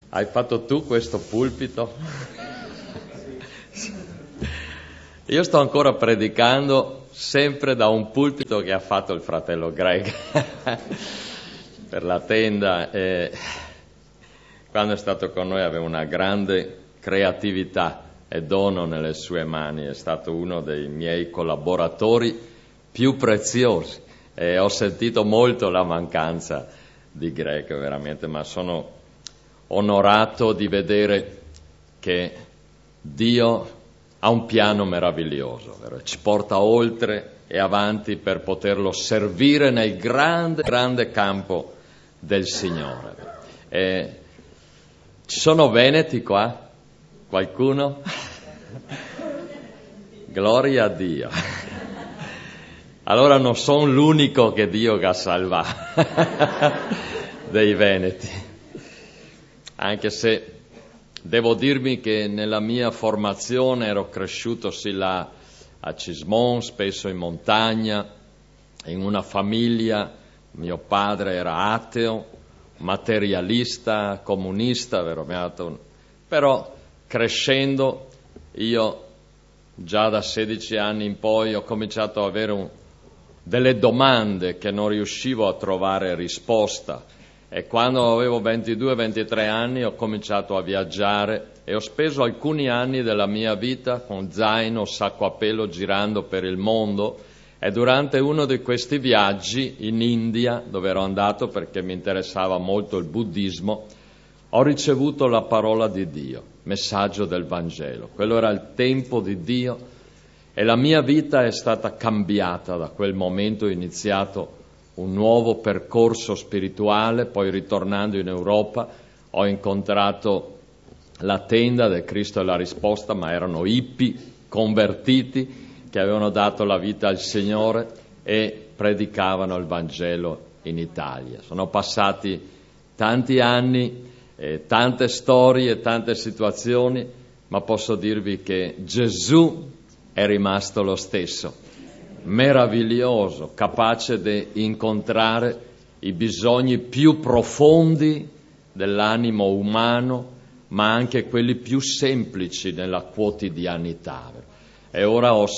Hai fatto tu questo pulpito? Io sto ancora predicando sempre da un pulpito che ha fatto il fratello Greg per la tenda. Quando è stato con noi aveva una grande creatività e dono nelle sue mani, è stato uno dei miei collaboratori più preziosi e ho sentito molto la mancanza di Greg veramente, ma sono onorato di vedere che Dio ha un piano meraviglioso, vero? Ci porta oltre e avanti per poterlo servire nel grande campo del Signore. Ci sono veneti qua? Qualcuno? Gloria a Dio. Allora non sono l'unico che Dio ha salvato dei veneti. Anche se devo dirvi che nella mia formazione ero cresciuto sì là a Cismon, spesso in montagna, in una famiglia, mio padre era ateo, materialista, comunista, vero? Però crescendo io già da 16 anni in poi ho cominciato ad avere delle domande che non riuscivo a trovare risposta. E quando avevo 22-23 anni ho cominciato a viaggiare e ho speso alcuni anni della mia vita con zaino, sacco a pelo, girando per il mondo. E durante uno di questi viaggi in India, dove ero andato perché mi interessava molto il buddismo, ho ricevuto la parola di Dio, messaggio del Vangelo. Quello era il tempo di Dio e la mia vita è stata cambiata da quel momento. Ho iniziato un nuovo percorso spirituale, poi ritornando in Europa ho incontrato la tenda del Cristo e la risposta, ma erano hippie convertiti che avevano dato la vita al Signore e predicavano il Vangelo in Italia. Sono passati tanti anni, tante storie, tante situazioni, ma posso dirvi che Gesù è rimasto lo stesso. Meraviglioso, capace di incontrare i bisogni più profondi dell'animo umano, ma anche quelli più semplici nella quotidianità. E ora ho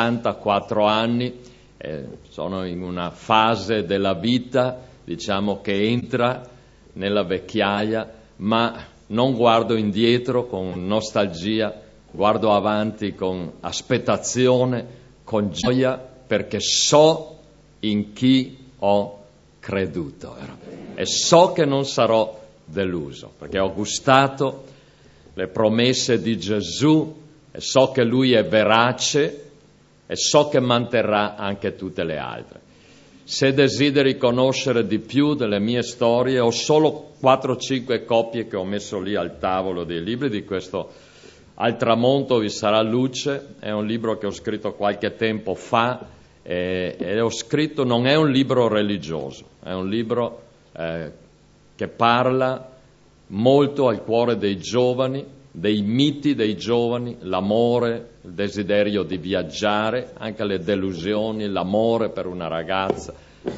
64 anni, sono in una fase della vita, diciamo, che entra nella vecchiaia, ma non guardo indietro con nostalgia, guardo avanti con aspettazione, con gioia, perché so in chi ho creduto e so che non sarò deluso, perché ho gustato le promesse di Gesù e so che Lui è verace e so che manterrà anche tutte le altre. Se desideri conoscere di più delle mie storie, ho solo 4-5 copie che ho messo lì al tavolo dei libri di questo Al tramonto vi sarà luce, è un libro che ho scritto qualche tempo fa e ho scritto, non è un libro religioso, è un libro che parla molto al cuore dei giovani, dei miti dei giovani, l'amore, il desiderio di viaggiare, anche le delusioni, l'amore per una ragazza,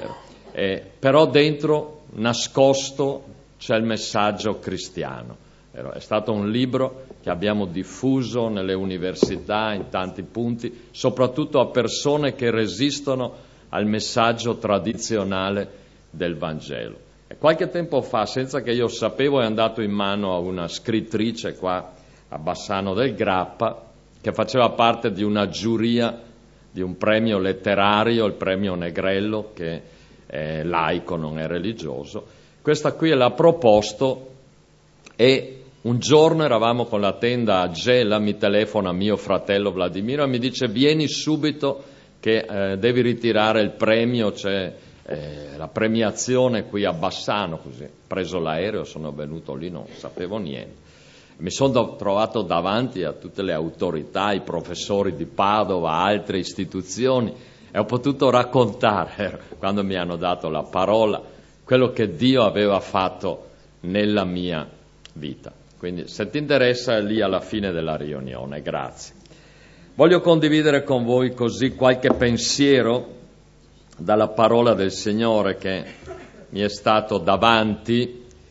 però dentro nascosto c'è il messaggio cristiano. È stato un libro che abbiamo diffuso nelle università in tanti punti, soprattutto a persone che resistono al messaggio tradizionale del Vangelo. E qualche tempo fa, senza che io sapevo, è andato in mano a una scrittrice qua a Bassano del Grappa, che faceva parte di una giuria di un premio letterario, il premio Negrello, che è laico, non è religioso. Questa qui l'ha proposto e un giorno eravamo con la tenda a Gela, mi telefona mio fratello Vladimiro e mi dice vieni subito che devi ritirare il premio, c'è la premiazione qui a Bassano. Così, preso l'aereo, sono venuto lì, non sapevo niente. Mi sono trovato davanti a tutte le autorità, i professori di Padova, altre istituzioni e ho potuto raccontare, quando mi hanno dato la parola, quello che Dio aveva fatto nella mia vita. Quindi se ti interessa è lì alla fine della riunione, grazie. Voglio condividere con voi così qualche pensiero dalla parola del Signore che mi è stato davanti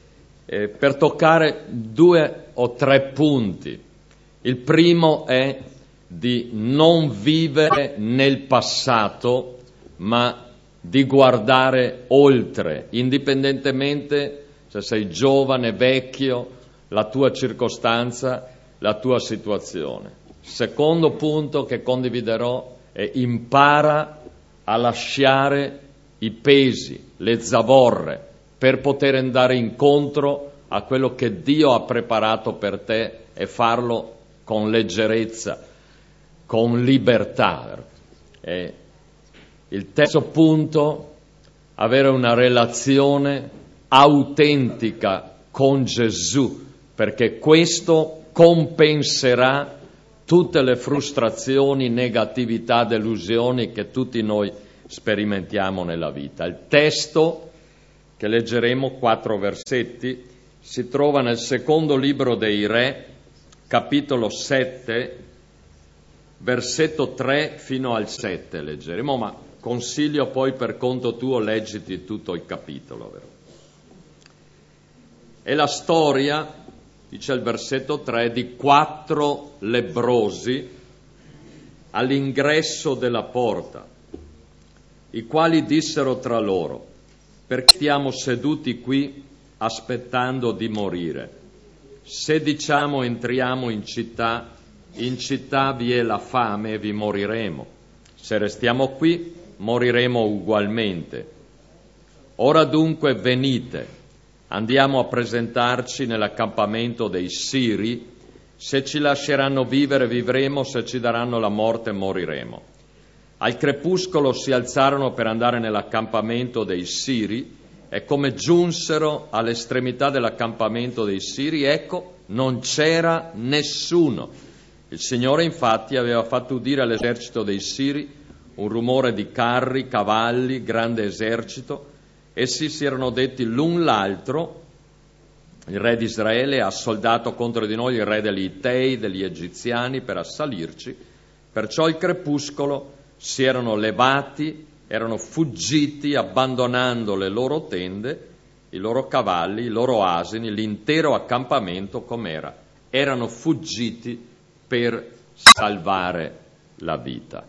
per toccare 2 o 3 punti. Il primo è di non vivere nel passato, ma di guardare oltre, indipendentemente se sei giovane, vecchio, la tua circostanza, la tua situazione. Secondo punto che condividerò è: impara a lasciare i pesi, le zavorre, per poter andare incontro a quello che Dio ha preparato per te e farlo con leggerezza, con libertà. E il terzo punto: avere una relazione autentica con Gesù, perché questo compenserà tutte le frustrazioni, negatività, delusioni che tutti noi sperimentiamo nella vita. Il testo che leggeremo, 4 versetti, si trova nel secondo libro dei Re, capitolo 7, versetto 3 fino al 7 leggeremo, ma consiglio poi per conto tuo leggiti tutto il capitolo. Vero? È la storia, dice il versetto 3, di 4 lebbrosi all'ingresso della porta, i quali dissero tra loro: perché stiamo seduti qui aspettando di morire? Se diciamo entriamo in città vi è la fame e vi moriremo. Se restiamo qui moriremo ugualmente. Ora dunque venite, andiamo a presentarci nell'accampamento dei Siri. Se ci lasceranno vivere vivremo, se ci daranno la morte moriremo. Al crepuscolo si alzarono per andare nell'accampamento dei Siri, e come giunsero all'estremità dell'accampamento dei Siri, ecco, non c'era nessuno. Il Signore infatti aveva fatto udire all'esercito dei Siri un rumore di carri, cavalli, grande esercito. Essi si erano detti l'un l'altro: il re di Israele ha soldato contro di noi il re degli Ittei, degli Egiziani, per assalirci. Perciò al crepuscolo si erano levati, erano fuggiti, abbandonando le loro tende, i loro cavalli, i loro asini, l'intero accampamento com'era. Erano fuggiti per salvare la vita.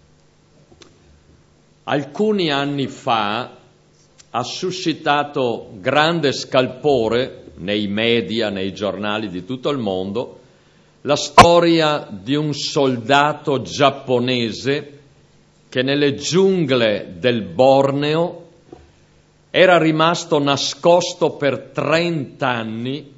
Alcuni anni fa ha suscitato grande scalpore nei media, nei giornali di tutto il mondo, la storia di un soldato giapponese che nelle giungle del Borneo era rimasto nascosto per 30 anni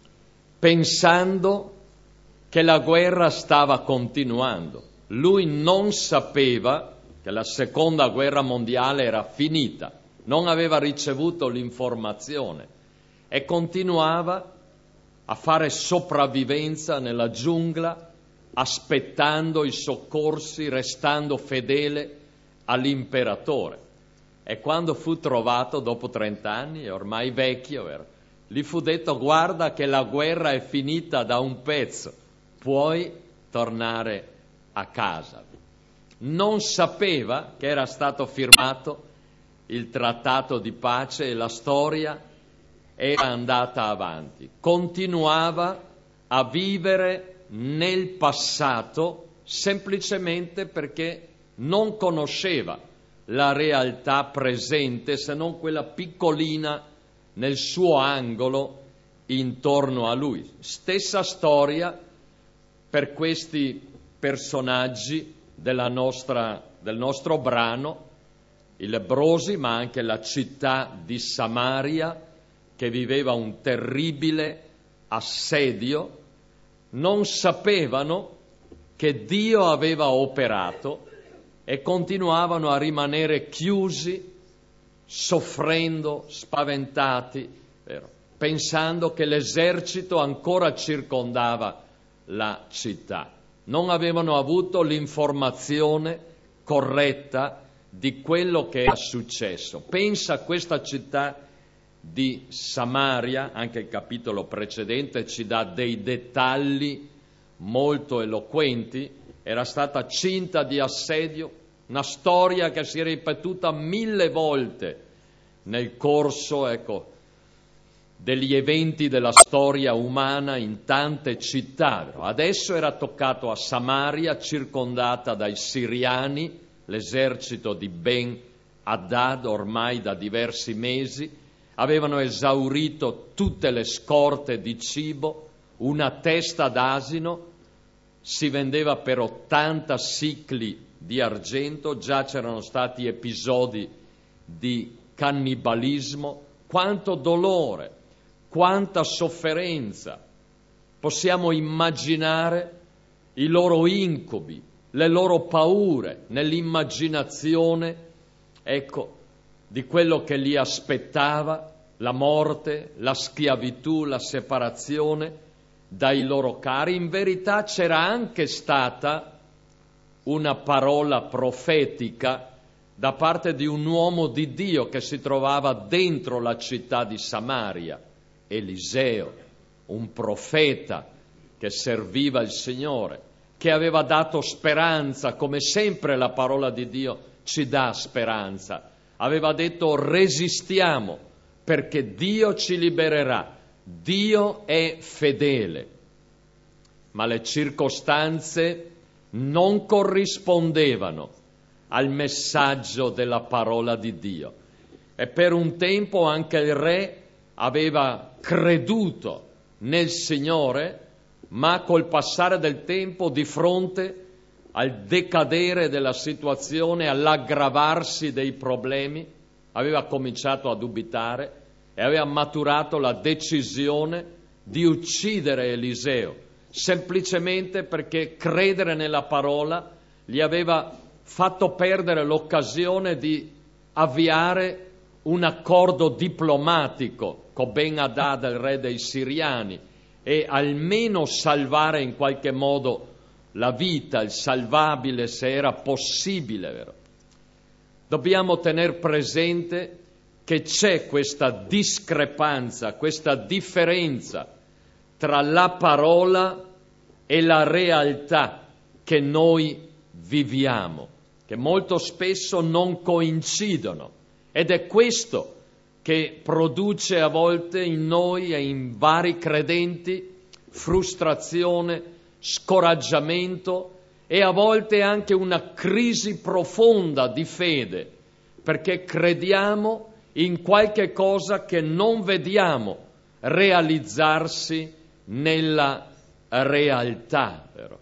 pensando che la guerra stava continuando. Lui non sapeva che la seconda guerra mondiale era finita, non aveva ricevuto l'informazione e continuava a fare sopravvivenza nella giungla, aspettando i soccorsi, restando fedele all'imperatore. E quando fu trovato, dopo 30 anni, è ormai vecchio, gli fu detto: guarda che la guerra è finita da un pezzo, puoi tornare a casa. Non sapeva che era stato firmato il trattato di pace e la storia era andata avanti. Continuava a vivere nel passato semplicemente perché non conosceva la realtà presente, se non quella piccolina nel suo angolo intorno a lui. Stessa storia per questi personaggi del nostro brano, i lebbrosi, ma anche la città di Samaria, che viveva un terribile assedio. Non sapevano che Dio aveva operato e continuavano a rimanere chiusi, soffrendo, spaventati, pensando che l'esercito ancora circondava la città. Non avevano avuto l'informazione corretta di quello che era successo. Pensa a questa città di Samaria, anche il capitolo precedente ci dà dei dettagli molto eloquenti. Era stata cinta di assedio, una storia che si è ripetuta 1000 volte nel corso degli eventi della storia umana in tante città. Adesso era toccato a Samaria, circondata dai siriani, l'esercito di Ben Hadad ormai da diversi mesi, avevano esaurito tutte le scorte di cibo, una testa d'asino si vendeva per 80 sicli di argento, già c'erano stati episodi di cannibalismo. Quanto dolore, quanta sofferenza! Possiamo immaginare i loro incubi, le loro paure, nell'immaginazione, ecco, di quello che li aspettava, la morte, la schiavitù, la separazione dai loro cari. In verità c'era anche stata una parola profetica da parte di un uomo di Dio che si trovava dentro la città di Samaria, Eliseo, un profeta che serviva il Signore, che aveva dato speranza, come sempre la parola di Dio ci dà speranza. Aveva detto: resistiamo perché Dio ci libererà, Dio è fedele. Ma le circostanze non corrispondevano al messaggio della parola di Dio. E per un tempo anche il re aveva creduto nel Signore, ma col passare del tempo, di fronte al decadere della situazione, all'aggravarsi dei problemi, aveva cominciato a dubitare e aveva maturato la decisione di uccidere Eliseo, semplicemente perché credere nella parola gli aveva fatto perdere l'occasione di avviare un accordo diplomatico con Ben Hadad, il re dei Siriani, e almeno salvare in qualche modo la vita, il salvabile, se era possibile, vero? Dobbiamo tener presente che c'è questa discrepanza, questa differenza tra la parola e la realtà che noi viviamo, che molto spesso non coincidono, ed è questo che produce a volte in noi e in vari credenti frustrazione, scoraggiamento e a volte anche una crisi profonda di fede, perché crediamo in qualche cosa che non vediamo realizzarsi nella realtà, vero?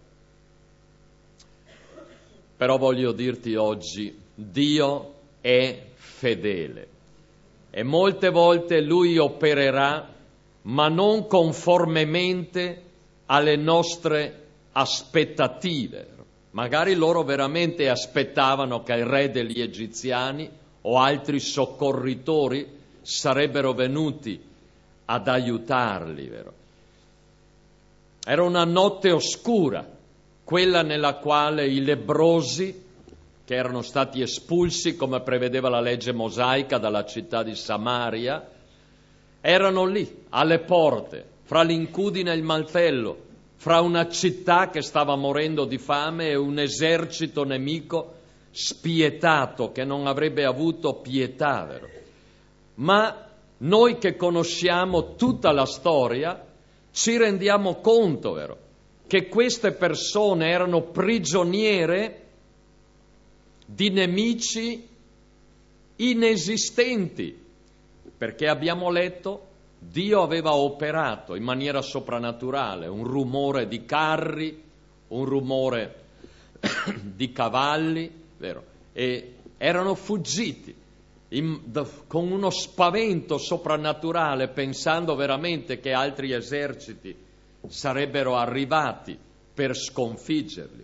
Però voglio dirti oggi, Dio è fedele e molte volte Lui opererà, ma non conformemente alle nostre aspettative. Magari loro veramente aspettavano che il re degli egiziani o altri soccorritori sarebbero venuti ad aiutarli, vero? Era una notte oscura, quella nella quale i lebbrosi, che erano stati espulsi come prevedeva la legge mosaica dalla città di Samaria, erano lì, alle porte, fra l'incudine e il mantello, fra una città che stava morendo di fame e un esercito nemico spietato che non avrebbe avuto pietà, vero? Ma noi che conosciamo tutta la storia ci rendiamo conto, vero, che queste persone erano prigioniere di nemici inesistenti, perché abbiamo letto Dio aveva operato in maniera soprannaturale, un rumore di carri, un rumore di cavalli, vero? E erano fuggiti con uno spavento soprannaturale, pensando veramente che altri eserciti sarebbero arrivati per sconfiggerli.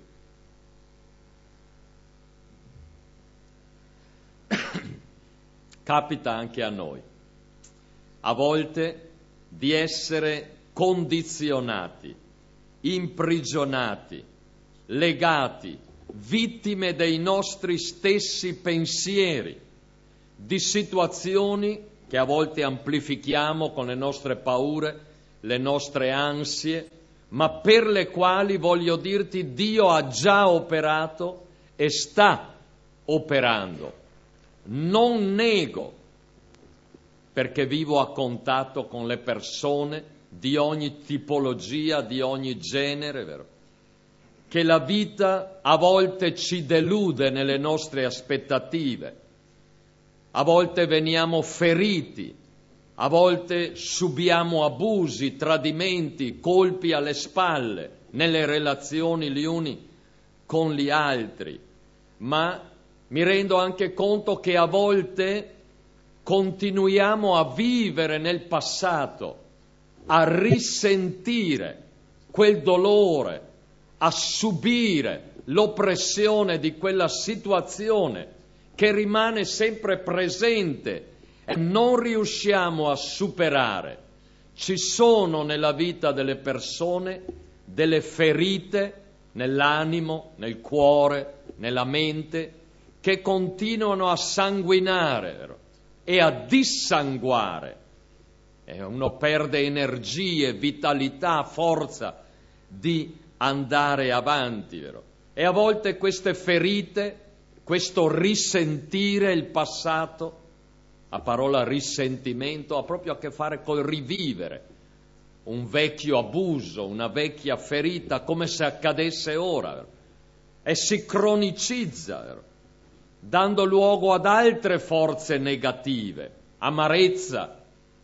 Capita anche a noi, a volte, di essere condizionati, imprigionati, legati, vittime dei nostri stessi pensieri, di situazioni che a volte amplifichiamo con le nostre paure, le nostre ansie, ma per le quali, voglio dirti, Dio ha già operato e sta operando. Non nego perché vivo a contatto con le persone di ogni tipologia, di ogni genere, vero? Che la vita a volte ci delude nelle nostre aspettative, a volte veniamo feriti, a volte subiamo abusi, tradimenti, colpi alle spalle nelle relazioni gli uni con gli altri, ma mi rendo anche conto che a volte continuiamo a vivere nel passato, a risentire quel dolore, a subire l'oppressione di quella situazione che rimane sempre presente e non riusciamo a superare. Ci sono nella vita delle persone delle ferite nell'animo, nel cuore, nella mente, che continuano a sanguinare, vero? E a dissanguare. E uno perde energie, vitalità, forza di andare avanti, vero? E a volte queste ferite, questo risentire il passato, la parola risentimento ha proprio a che fare col rivivere un vecchio abuso, una vecchia ferita, come se accadesse ora, vero? E si cronicizza, vero? Dando luogo ad altre forze negative, amarezza,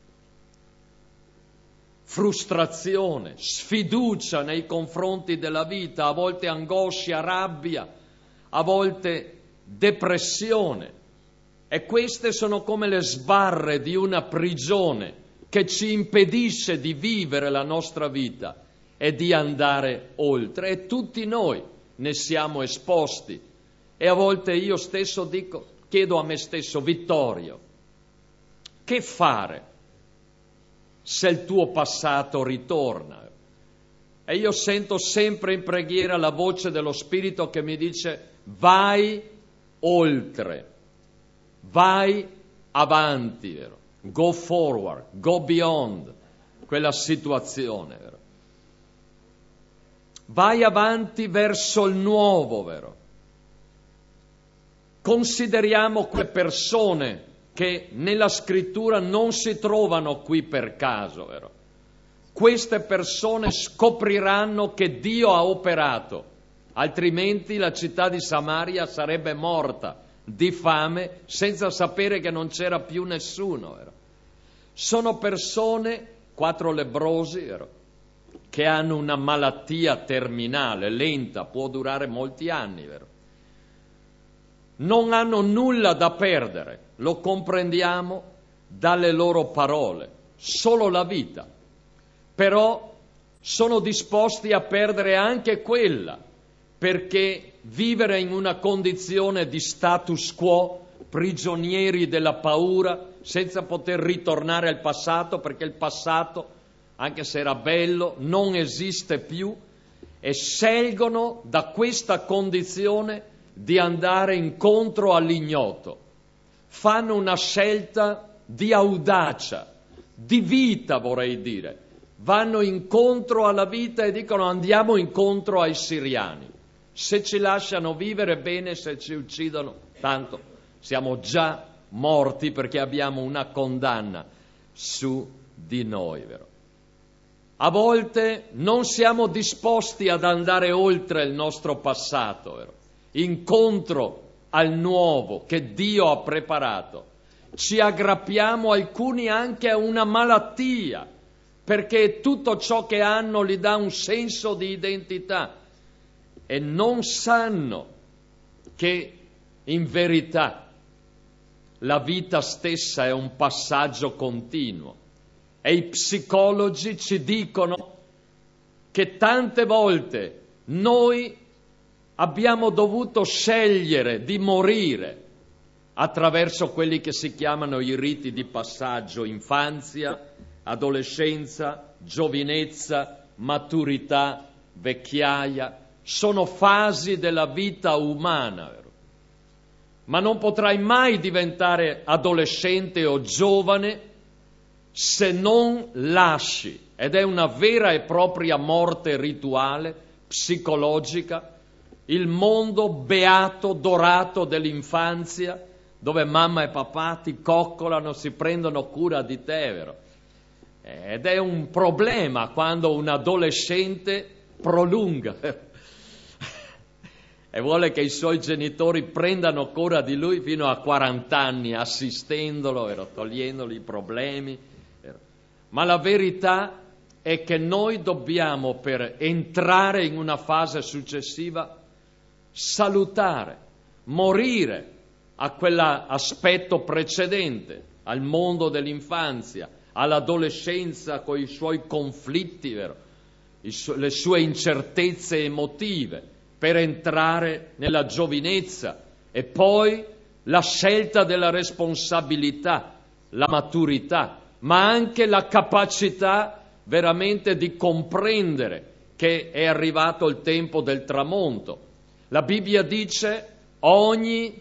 frustrazione, sfiducia nei confronti della vita, a volte angoscia, rabbia, a volte depressione. E queste sono come le sbarre di una prigione che ci impedisce di vivere la nostra vita e di andare oltre. E tutti noi ne siamo esposti. E a volte io stesso chiedo a me stesso: Vittorio, che fare se il tuo passato ritorna? E io sento sempre in preghiera la voce dello Spirito che mi dice: vai oltre, vai avanti, vero? Go forward, go beyond quella situazione, vero? Vai avanti verso il nuovo, vero? Consideriamo quelle persone che nella scrittura non si trovano qui per caso, vero? Queste persone scopriranno che Dio ha operato, altrimenti la città di Samaria sarebbe morta di fame senza sapere che non c'era più nessuno, vero? Sono persone, 4 lebbrosi, vero? Che hanno una malattia terminale, lenta, può durare molti anni, vero? Non hanno nulla da perdere, lo comprendiamo dalle loro parole, solo la vita. Però sono disposti a perdere anche quella, perché vivere in una condizione di status quo, prigionieri della paura, senza poter ritornare al passato, perché il passato, anche se era bello, non esiste più, e scelgono da questa condizione di andare incontro all'ignoto. Fanno una scelta di audacia, di vita vorrei dire. Vanno incontro alla vita e dicono: andiamo incontro ai siriani. Se ci lasciano vivere bene, se ci uccidono, tanto siamo già morti perché abbiamo una condanna su di noi, vero? A volte non siamo disposti ad andare oltre il nostro passato, vero? Incontro al nuovo che Dio ha preparato. Ci aggrappiamo alcuni anche a una malattia, perché tutto ciò che hanno gli dà un senso di identità e non sanno che in verità la vita stessa è un passaggio continuo. E i psicologi ci dicono che tante volte noi abbiamo dovuto scegliere di morire attraverso quelli che si chiamano i riti di passaggio: infanzia, adolescenza, giovinezza, maturità, vecchiaia. Sono fasi della vita umana, vero? Ma non potrai mai diventare adolescente o giovane se non lasci, ed è una vera e propria morte rituale, psicologica, il mondo beato, dorato dell'infanzia, dove mamma e papà ti coccolano, si prendono cura di te, vero? Ed è un problema quando un adolescente prolunga e vuole che i suoi genitori prendano cura di lui fino a 40 anni, assistendolo, vero? Togliendogli i problemi. Vero? Ma la verità è che noi dobbiamo, per entrare in una fase successiva, salutare, morire a quell'aspetto precedente, al mondo dell'infanzia, all'adolescenza con i suoi conflitti, vero? Le sue incertezze emotive, per entrare nella giovinezza e poi la scelta della responsabilità, la maturità, ma anche la capacità veramente di comprendere che è arrivato il tempo del tramonto. La Bibbia dice ogni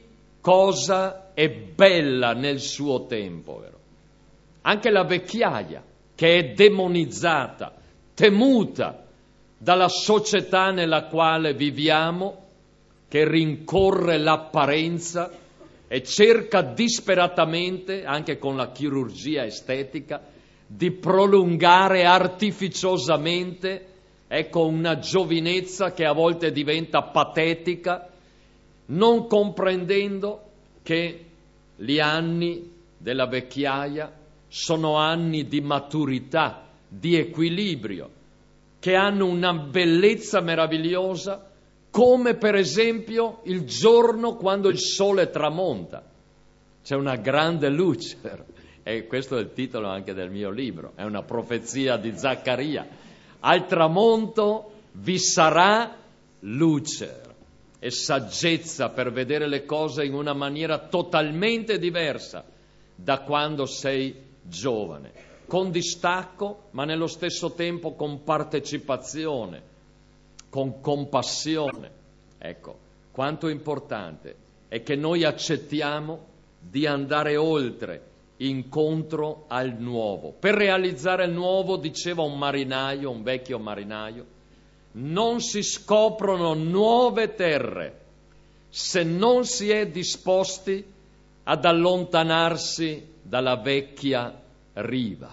cosa è bella nel suo tempo, vero? Anche la vecchiaia, che è demonizzata, temuta dalla società nella quale viviamo, che rincorre l'apparenza e cerca disperatamente, anche con la chirurgia estetica, di prolungare artificiosamente, ecco, una giovinezza che a volte diventa patetica, non comprendendo che gli anni della vecchiaia sono anni di maturità, di equilibrio, che hanno una bellezza meravigliosa, come per esempio il giorno quando il sole tramonta. C'è una grande luce, e questo è il titolo anche del mio libro, è una profezia di Zaccaria. Al tramonto vi sarà luce e saggezza per vedere le cose in una maniera totalmente diversa da quando sei giovane, con distacco, ma nello stesso tempo con partecipazione, con compassione. Ecco, quanto importante è che noi accettiamo di andare oltre, incontro al nuovo. Per realizzare il nuovo, diceva un marinaio, un vecchio marinaio, non si scoprono nuove terre se non si è disposti ad allontanarsi dalla vecchia riva.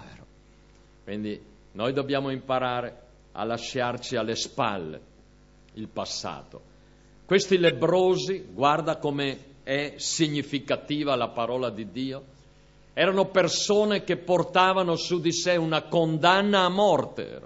Quindi noi dobbiamo imparare a lasciarci alle spalle il passato. Questi lebbrosi, guarda come è significativa la parola di Dio, erano persone che portavano su di sé una condanna a morte,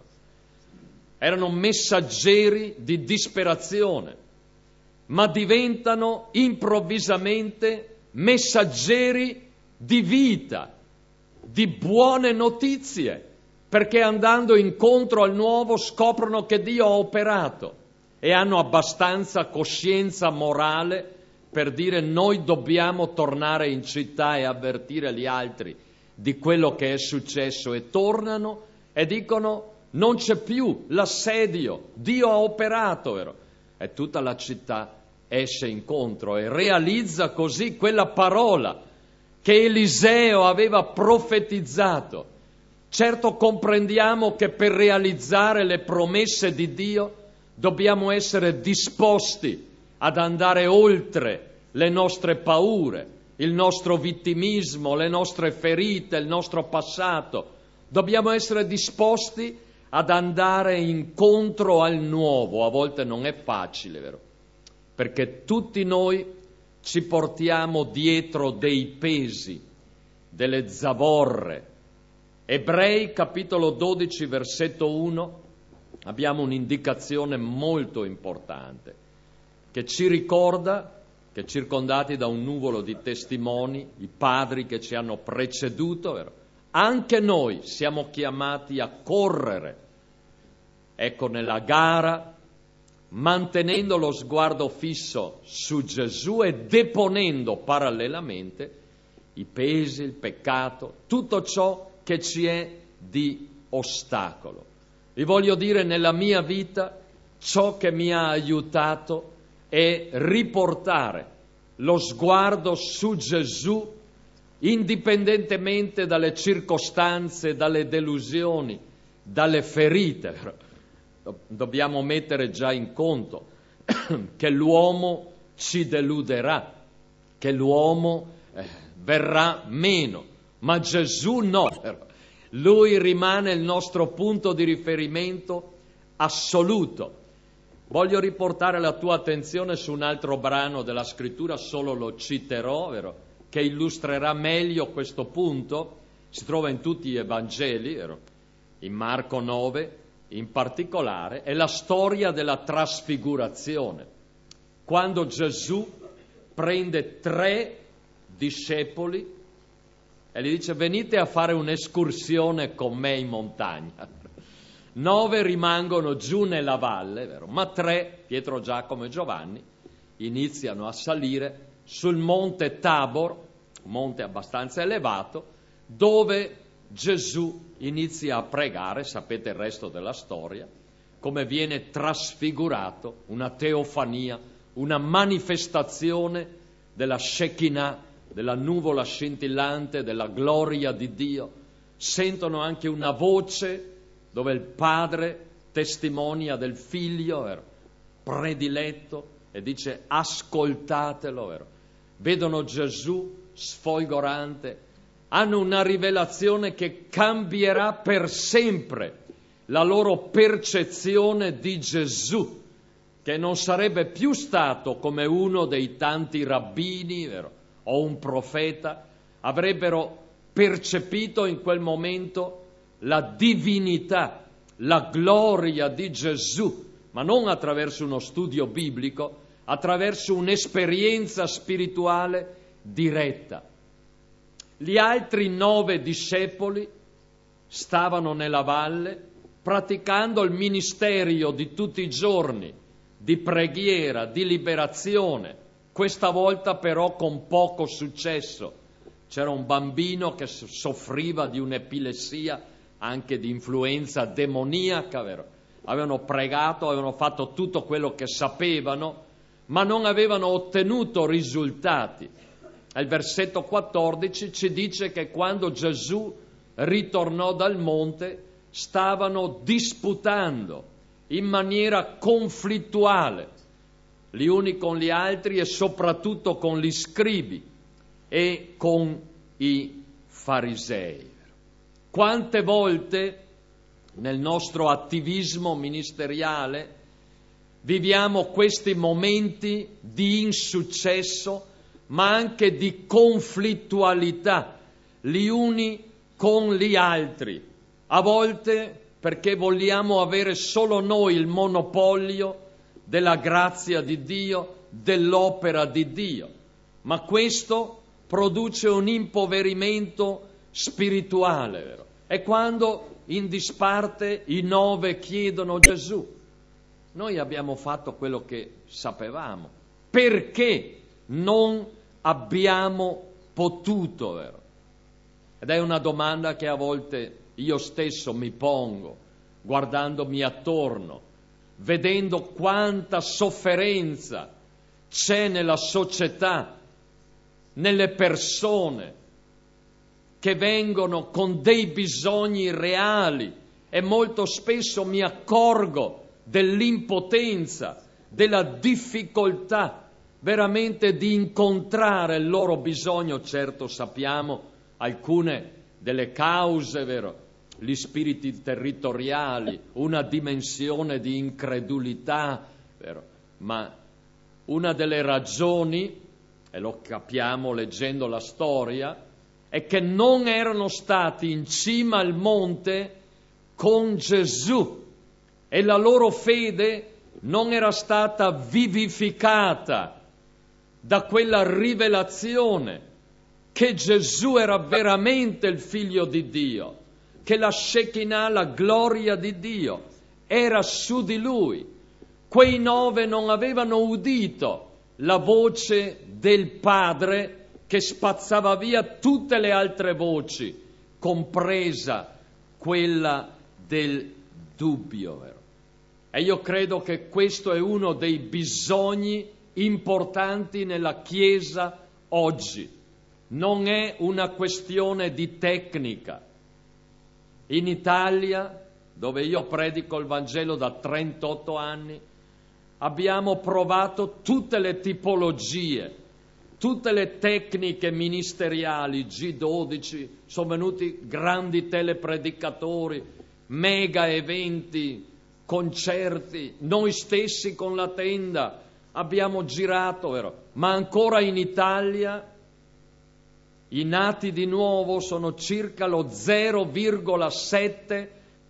erano messaggeri di disperazione, ma diventano improvvisamente messaggeri di vita, di buone notizie, perché andando incontro al nuovo scoprono che Dio ha operato e hanno abbastanza coscienza morale per dire noi dobbiamo tornare in città e avvertire gli altri di quello che è successo, e tornano e dicono non c'è più l'assedio, Dio ha operato, vero? E tutta la città esce incontro e realizza così quella parola che Eliseo aveva profetizzato. Certo comprendiamo che per realizzare le promesse di Dio dobbiamo essere disposti ad andare oltre le nostre paure, il nostro vittimismo, le nostre ferite, il nostro passato. Dobbiamo essere disposti ad andare incontro al nuovo. A volte non è facile, vero? Perché tutti noi ci portiamo dietro dei pesi, delle zavorre. Ebrei capitolo 12 versetto 1 abbiamo un'indicazione molto importante che ci ricorda che, circondati da un nuvolo di testimoni, i padri che ci hanno preceduto, vero? Anche noi siamo chiamati a correre, ecco, nella gara, mantenendo lo sguardo fisso su Gesù e deponendo parallelamente i pesi, il peccato, tutto ciò che ci è di ostacolo. Vi voglio dire, nella mia vita ciò che mi ha aiutato è riportare lo sguardo su Gesù indipendentemente dalle circostanze, dalle delusioni, dalle ferite. Dobbiamo mettere già in conto che l'uomo ci deluderà, che l'uomo verrà meno, ma Gesù no. Lui rimane il nostro punto di riferimento assoluto. Voglio riportare la tua attenzione su un altro brano della Scrittura, solo lo citerò, vero? Che illustrerà meglio questo punto. Si trova in tutti gli Evangeli, vero? In Marco 9 in particolare, è la storia della trasfigurazione. Quando Gesù prende 3 discepoli e gli dice: venite a fare un'escursione con me in montagna. 9 rimangono giù nella valle, vero? Ma 3, Pietro, Giacomo e Giovanni, iniziano a salire sul monte Tabor, un monte abbastanza elevato, dove Gesù inizia a pregare. Sapete il resto della storia, come viene trasfigurato, una teofania, una manifestazione della Shekinah, della nuvola scintillante, della gloria di Dio. Sentono anche una voce dove il padre testimonia del figlio, vero? Prediletto, e dice: ascoltatelo, vero? Vedono Gesù sfolgorante, hanno una rivelazione che cambierà per sempre la loro percezione di Gesù, che non sarebbe più stato come uno dei tanti rabbini, vero? O un profeta. Avrebbero percepito in quel momento la divinità, la gloria di Gesù, ma non attraverso uno studio biblico, attraverso un'esperienza spirituale diretta. Gli altri 9 discepoli stavano nella valle praticando il ministero di tutti i giorni, di preghiera, di liberazione, questa volta però con poco successo. C'era un bambino che soffriva di un'epilessia, anche di influenza demoniaca, vero? Avevano pregato, avevano fatto tutto quello che sapevano, ma non avevano ottenuto risultati. Il versetto 14 ci dice che quando Gesù ritornò dal monte stavano disputando in maniera conflittuale gli uni con gli altri e soprattutto con gli scribi e con i farisei. Quante volte nel nostro attivismo ministeriale viviamo questi momenti di insuccesso, ma anche di conflittualità gli uni con gli altri, a volte perché vogliamo avere solo noi il monopolio della grazia di Dio, dell'opera di Dio, ma questo produce un impoverimento spirituale, vero? E quando in disparte i 9 chiedono: Gesù, noi abbiamo fatto quello che sapevamo, perché non abbiamo potuto, vero? Ed è una domanda che a volte io stesso mi pongo, guardandomi attorno, vedendo quanta sofferenza c'è nella società, nelle persone che vengono con dei bisogni reali, e molto spesso mi accorgo dell'impotenza, della difficoltà veramente di incontrare il loro bisogno. Certo, sappiamo alcune delle cause, vero? Gli spiriti territoriali, una dimensione di incredulità, vero? Ma una delle ragioni, e lo capiamo leggendo la storia, è che non erano stati in cima al monte con Gesù e la loro fede non era stata vivificata da quella rivelazione che Gesù era veramente il Figlio di Dio, che la Shekinah, la gloria di Dio, era su di Lui. Quei 9 non avevano udito la voce del Padre che spazzava via tutte le altre voci, compresa quella del dubbio, vero? E io credo che questo è uno dei bisogni importanti nella Chiesa oggi. Non è una questione di tecnica. In Italia, dove io predico il Vangelo da 38 anni, abbiamo provato tutte le tipologie, tutte le tecniche ministeriali, G12, sono venuti grandi telepredicatori, mega eventi, concerti, noi stessi con la tenda abbiamo girato, vero? Ma ancora in Italia i nati di nuovo sono circa lo 0,7%.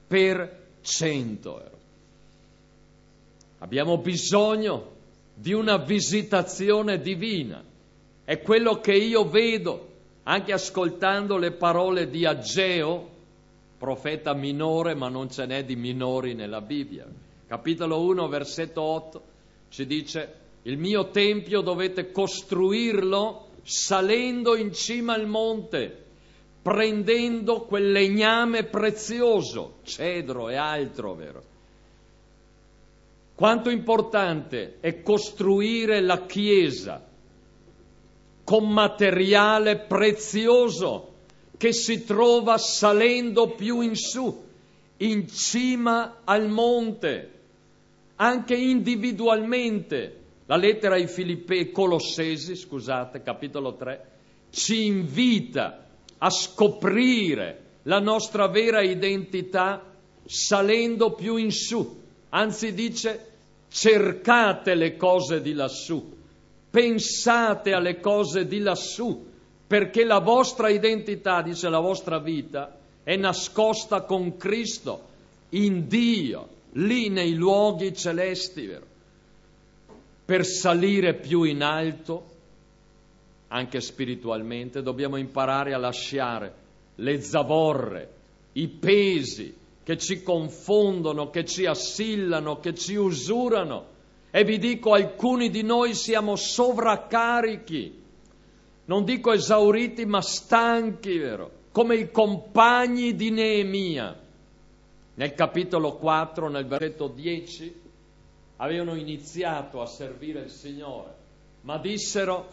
Vero? Abbiamo bisogno di una visitazione divina. È quello che io vedo anche ascoltando le parole di Ageo, profeta minore, ma non ce n'è di minori nella Bibbia. Capitolo 1, versetto 8, ci dice: il mio tempio dovete costruirlo salendo in cima al monte, prendendo quel legname prezioso, cedro e altro, vero? Quanto importante è costruire la Chiesa con materiale prezioso che si trova salendo più in su, in cima al monte, anche individualmente. La lettera ai Colossesi, capitolo 3, ci invita a scoprire la nostra vera identità salendo più in su. Anzi dice: cercate le cose di lassù, pensate alle cose di lassù, perché la vostra identità, dice, la vostra vita è nascosta con Cristo in Dio, lì nei luoghi celesti, vero? Per salire più in alto, anche spiritualmente, dobbiamo imparare a lasciare le zavorre, i pesi che ci confondono, che ci assillano, che ci usurano. E vi dico, alcuni di noi siamo sovraccarichi, non dico esauriti, ma stanchi, vero? Come i compagni di Neemia. Nel capitolo 4, nel versetto 10, avevano iniziato a servire il Signore, ma dissero: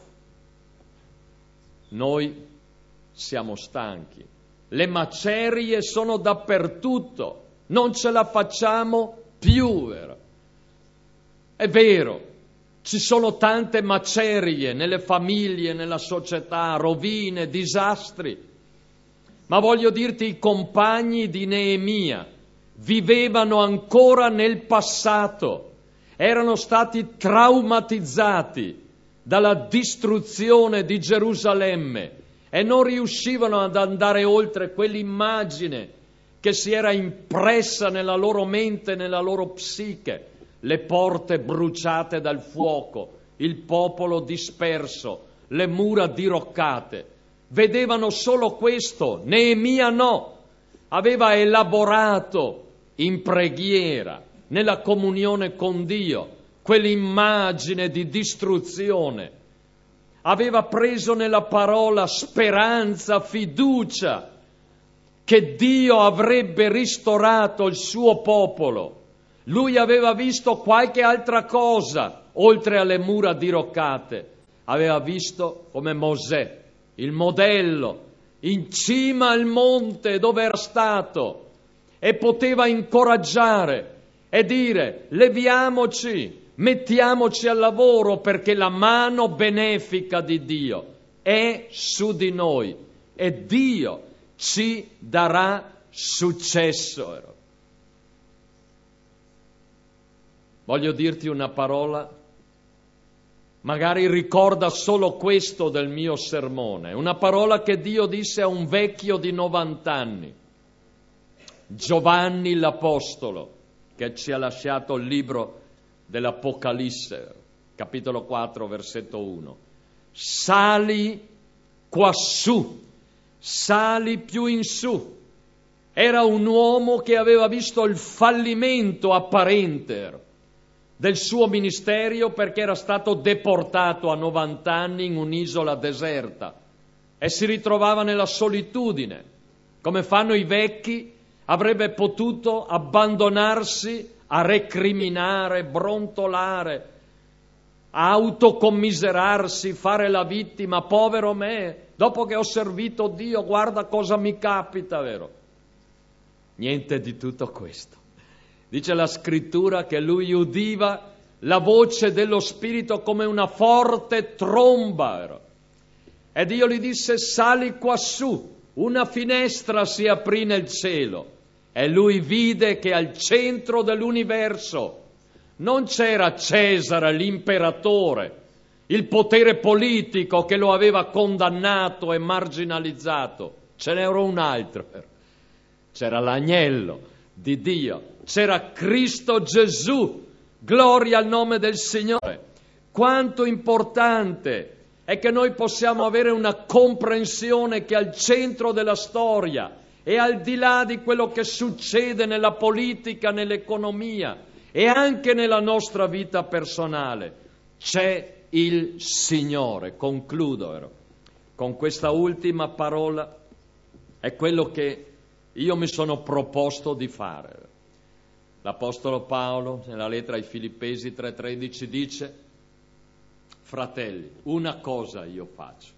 noi siamo stanchi, le macerie sono dappertutto, non ce la facciamo più, vero? È vero, ci sono tante macerie nelle famiglie, nella società, rovine, disastri, ma voglio dirti, i compagni di Neemia vivevano ancora nel passato, erano stati traumatizzati dalla distruzione di Gerusalemme e non riuscivano ad andare oltre quell'immagine che si era impressa nella loro mente, nella loro psiche, le porte bruciate dal fuoco, il popolo disperso, le mura diroccate. Vedevano solo questo. Neemia no, aveva elaborato in preghiera, nella comunione con Dio, quell'immagine di distruzione. Aveva preso nella parola speranza, fiducia che Dio avrebbe ristorato il suo popolo. Lui aveva visto qualche altra cosa oltre alle mura diroccate. Aveva visto come Mosè, il modello, in cima al monte dove era stato, e poteva incoraggiare e dire: leviamoci, mettiamoci al lavoro, perché la mano benefica di Dio è su di noi e Dio ci darà successo. Voglio dirti una parola, magari ricorda solo questo del mio sermone, una parola che Dio disse a un vecchio di 90 anni, Giovanni l'Apostolo, che ci ha lasciato il libro dell'Apocalisse, capitolo 4, versetto 1. Sali quassù, sali più in su. Era un uomo che aveva visto il fallimento apparente del suo ministero, perché era stato deportato a 90 anni in un'isola deserta e si ritrovava nella solitudine. Come fanno i vecchi, avrebbe potuto abbandonarsi a recriminare, brontolare, a autocommiserarsi, fare la vittima. Povero me, dopo che ho servito Dio, guarda cosa mi capita, vero? Niente di tutto questo. Dice la scrittura che lui udiva la voce dello Spirito come una forte tromba, vero? E Dio gli disse: sali quassù. Una finestra si aprì nel cielo e lui vide che al centro dell'universo non c'era Cesare, l'imperatore, il potere politico che lo aveva condannato e marginalizzato. Ce n'era un altro. C'era l'agnello di Dio, c'era Cristo Gesù. Gloria al nome del Signore. Quanto importante è che noi possiamo avere una comprensione che al centro della storia e al di là di quello che succede nella politica, nell'economia e anche nella nostra vita personale, c'è il Signore. Concludo con questa ultima parola, è quello che io mi sono proposto di fare. L'Apostolo Paolo, nella lettera ai Filippesi 3,13, dice: fratelli, una cosa io faccio,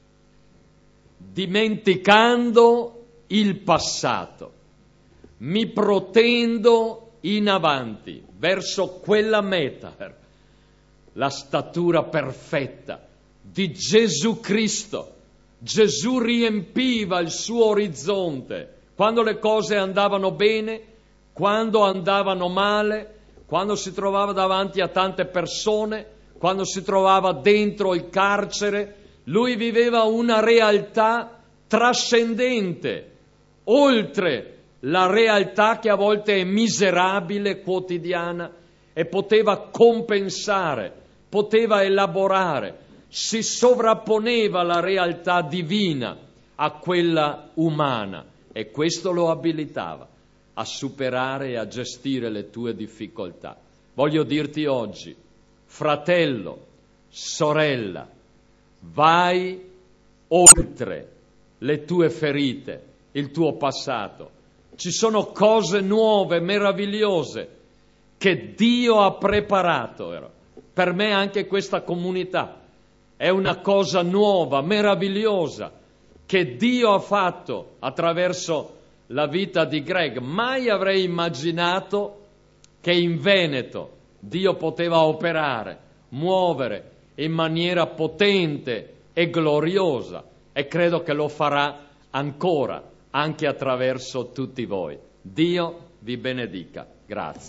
dimenticando il passato, mi protendo in avanti verso quella meta, la statura perfetta di Gesù Cristo. Gesù riempiva il suo orizzonte quando le cose andavano bene, quando andavano male, quando si trovava davanti a tante persone, quando si trovava dentro il carcere. Lui viveva una realtà trascendente, oltre la realtà che a volte è miserabile, quotidiana, e poteva compensare, poteva elaborare, si sovrapponeva la realtà divina a quella umana, e questo lo abilitava a superare e a gestire le tue difficoltà. Voglio dirti oggi, fratello, sorella, vai oltre le tue ferite, il tuo passato. Ci sono cose nuove, meravigliose, che Dio ha preparato. Per me anche questa comunità è una cosa nuova, meravigliosa, che Dio ha fatto attraverso la vita di Greg. Mai avrei immaginato che in Veneto Dio poteva operare, muovere in maniera potente e gloriosa, e credo che lo farà ancora, anche attraverso tutti voi. Dio vi benedica. Grazie.